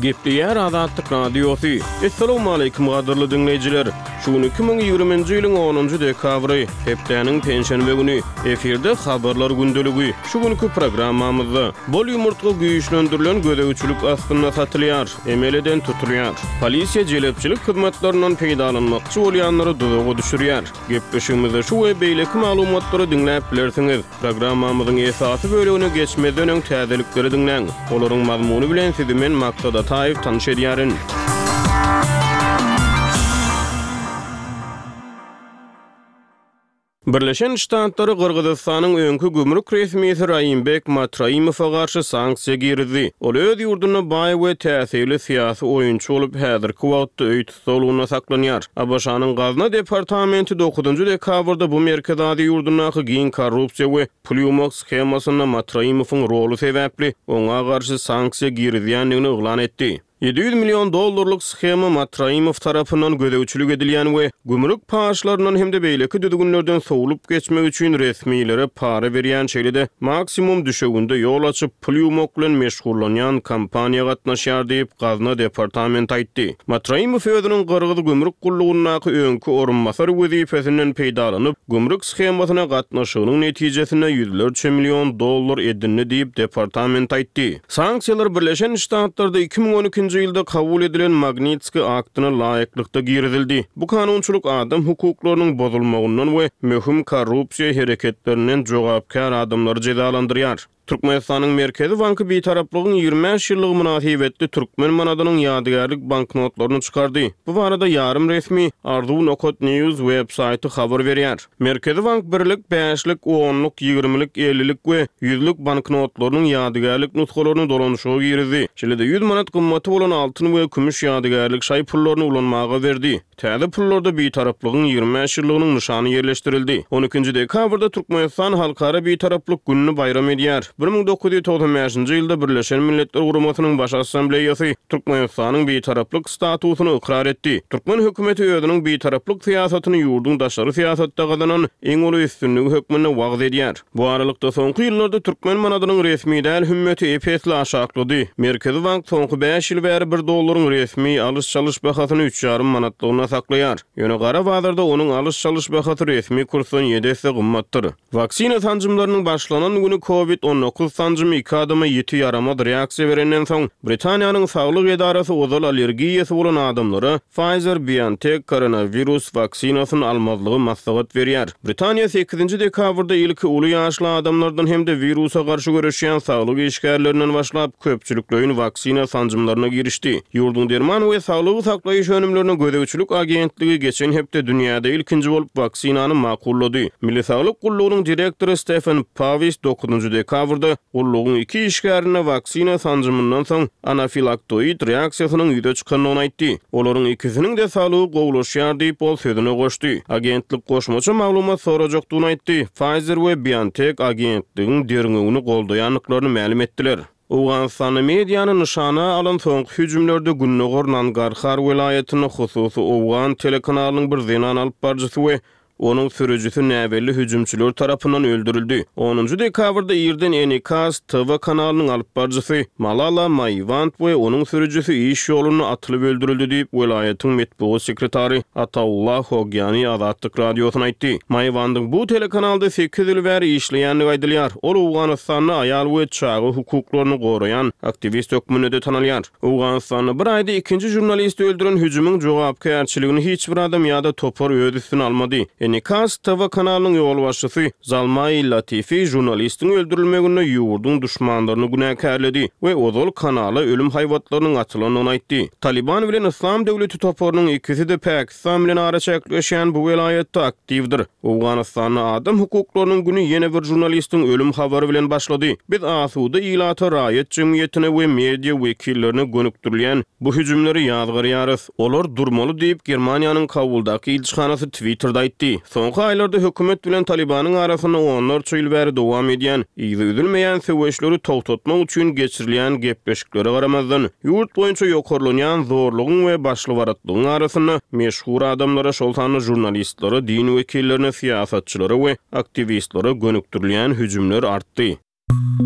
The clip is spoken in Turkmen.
Gepleýär Azatlyk radiosu. Assalamu alaykum gaderly dinleýijiler. Şu 2020-nji ýylyň 10-njy dekabry, hepdeniň pensiýa güni. Eferde habarlar gündeligi. Şu günkü programmamyzda bol ýumurtga güýçlendirilen gödäwçilik aslynda satylýar, emeleden tutulýar. Polisiýa jelepçilik hyzmatlarinyň peýdalanmakçy bolýanlary duzaga düşürýär. Gepleşigimizde şu we beýleki maglumatlary dinläp bilersiňiz. Programmamyzyň esasy bölügine geçmeden öň täzelikleri dinleň. Olaryň mazmuny bilen sizi men maksada taýyp tanış edýärin. Birleşen Ştatlary Kırgızstanyň öňkü gümrük resmiýeti Raýymbek Matraýmowa garşy sanksiýa girdi. Ol öz ýurduny baý we täsirli syýasy oýunçy bolup häzirki wagtda öýt tutulgyna saklanýar. Abaşanyň Gazna departamenti 9-njy dekabrda bu merkezadi ýurdunaky giň korrupsiýa we pul ýumak skemasynda Matraýmowyň rolu sebäpli oňa garşy sanksiýa girdiýändigini oglan etdi. $700 milyon schema Matraýmow tarapyndan gödäwçilik edilýän we gümrük paşlaryndan hemde beýleki düdügünlerden sowulup geçmek üçin resmiýlere para berýän şeýlede maksimum düşegünde ýol açyp pul ýumak bilen meşgullanýan kampaniýa gatnaşýar diýip Gazna departament aýtdy. Matraýmow özüniň Kırgız gümrük gullugynaky öňkü orunmasary wezifesinden peýdalanyp gümrük schemasyna gatnaşygynyň netijesinde $100 milyon edinni diýip departament aýtdy. Sanksiýalar Birleşen Ştatlarda 2012 ýylda kabul edilen Magnitski aktyna laýyklykda girdildi. Bu kanunçuluk adam hukuklarynyň bozulmagynyň we möhüm korrupsiýa hereketlerinden jogapkar adamlary jezalandyrýar. Türkmenistanyň Merkezi Banky beýtaraplygyň 25 ýyllygy münasibetli Türkmen manadynyň ýadygarlyk banknotlaryny çykardy. Bu barada ýarym resmi Ardu Nokot News websaýty habar berýär. Merkezi Bank 1lik, 5lik, 10lik, 20lik, 50lik we 100lik banknotlarynyň ýadygarlyk nuskalaryny dolanşyga girdi. Şeýlede 100 manat gymmaty bolan altyn we kümüş ýadygarlyk şaý pullaryny ulanmaga berdi. Täze pullarda beýtaraplygyň 25 ýyllygynyň nyşany ýerleşdirildi. 12-nji dekabrda Türkmenistan halkara beýtaraplyk gününi bayram edýär. 1995-nji ýylda Birleşen Milletler Guramasynyň baş assambleýasy Türkmenistanyň beýtaraplyk statusyny ikrar etdi. Türkmen hökümeti özüniň beýtaraplyk syýasatyny ýurduň daşary syýasatda gazanan eň uly üstünligi hökmüne wagt edýär. Bu aralykda soňky ýyllarda Türkmen manadynyň resmi däl hümmäti epesli aşaklady. Merkezi Bank soňky 5 ýyl bäri $1 resmi alys çalyş bahasyny 3,5 manatlygyna saklaýar. Ýöne gara bazarda onuň alys çalyş bahasy resmi kursdan 7 esse gymmatdyr. Vaksina sanjymlarynyň başlanan güni COVID-19 sanjymy 2 adama ýeti ýaramady reaksiýa berenden soň Britaniýanyň saglyk edarasy ozal allergiýasy bolan adamlara Pfizer-BioNTech koronavirus vaksinasyny almazlygy maslahat berýär. Britaniýa 8-nji dekabrda ilki uly ýaşly adamlardan hemde virusa garşy görüşýän saglyk işgärlerinden başlap köpçülikleýin vaksina sanjymlaryna girişdi. Ýurduň derman we saglygy saklaýyş önümlerine gödäwçilik agentligi geçen hepde dünýäde ilkinji bolup vaksinany makullady. Milli Saglyk Gullugynyň direktory Stephen Pavis 9-njy dekabrda gullugyň 2 işgärine vaksina sanjymyndan soň anafilaktoid reaksiýasynyň ýüze çykanyny aýtdy. Olaryň ikisiniň de saglygy gowlaşýar diýip bol sözüne goşdy. Agentlik goşmaça maglumat sorajakdygyny aýtdy. Pfizer we BioNTech agentligiň derňegini goldaýanlyklaryny ma'lum etdiler. Awganistany mediýany nyşana alan soňky hüjümlerde Günnogor Nangarhar welaýatyny hususy Awgan telekanalynyň bir zenan alyp barjysy we onun sürücüsü näbelli hüjümçüler tarapyndan öldürildi. 10-njy dekabrda ýerden Enikas TV kanalynyň alyp barjysy Malala Maywand we onun sürücüsü iş ýoluny atylyp öldürildi diýip welaýatyň metbuat sekretary Ataullah Hogyany Azatlyk radiosyna aýtdy. Maywandyň bu telekanalda 8 ýyl bäri işleýänligi aýdylýar. Ol Awganystanyň aýal we çagy hukuklaryny goraýan aktivist hökmünde tanalýar. Awganystanyň bir aýda 2-nji jurnalisti öldüren hüjümüň jogapkärçiligini hiç bir adam ýa-da topar öz üstüne almady. Enikas TV kanalynyň ýol başçysy Zalmay Latifi jurnalistiň öldürilmegine ýurduň düşmanlaryny günäkärledi we ozal kanala ölüm haýwatlarynyň atylanyny aýtdy. Taliban bilen Islam döwleti toparynyň ikisi de Pakistan bilen ara çekleşýän bu welaýatda aktivdir. Awganystanyň adam hukuklarynyň güni ýene bir jurnalistiň ölüm habary bilen başlady. Biz asuda ýylata raýat jemgyýetine we media wekillerini gönükdirilýän bu hüjümleri ýazgarýarys. Olar durmaly diýip Germaniýanyň Kabuldaky elçixanasy Twitterda aýtdy. Soňky aýlarda hökümet bilen Talibanyň arasyna onlarça ýyl bäri dowam edýän, ýüzülmeýän söwüşleri togtatmak üçin geçirilýän gepleşiklere garamazdan ýurt boýunça ýokarlanýan zorlugyň we başlywaratlygyň arasyna meşhur adamlara şoltany jurnalistlere, din wekillerine, siýasatçylary we aktivistlere gönükdirilýän hüjümler artdy.